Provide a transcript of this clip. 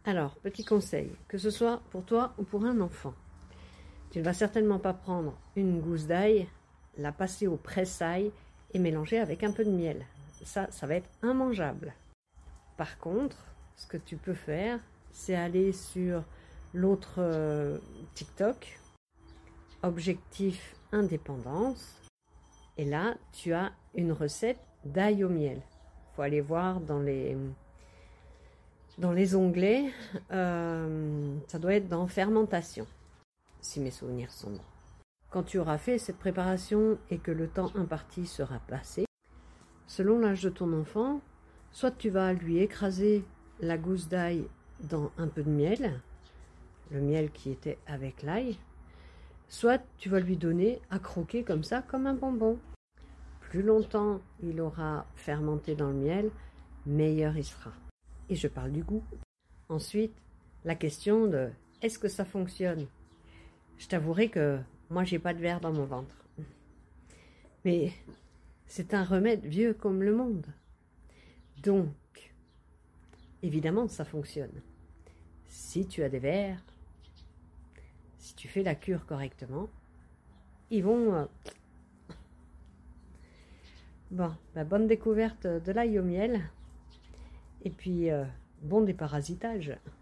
Alors, petit conseil, que ce soit pour toi ou pour un enfant, tu ne vas certainement pas prendre une gousse d'ail, la passer au presse-ail et mélanger avec un peu de miel. Ça va être immangeable. Par contre, ce que tu peux faire, c'est aller sur l'autre TikTok, Objectif Indépendance, et là, tu as une recette d'ail au miel. Il faut aller voir dans les onglets, ça doit être dans fermentation, si mes souvenirs sont bons. Quand tu auras fait cette préparation et que le temps imparti sera passé, selon l'âge de ton enfant, soit tu vas lui écraser la gousse d'ail dans un peu de miel, le miel qui était avec l'ail, soit tu vas lui donner à croquer comme ça, comme un bonbon. Plus longtemps il aura fermenté dans le miel, meilleur il sera. Et je parle du goût. Ensuite, la question de est-ce que ça fonctionne? Je t'avouerai que moi, j'ai pas de verre dans mon ventre. Mais c'est un remède vieux comme le monde. Donc, évidemment, ça fonctionne. Si tu as des vers, si tu fais la cure correctement, ils vont... Bon, bonne découverte de l'ail au miel. Et puis, bon déparasitage.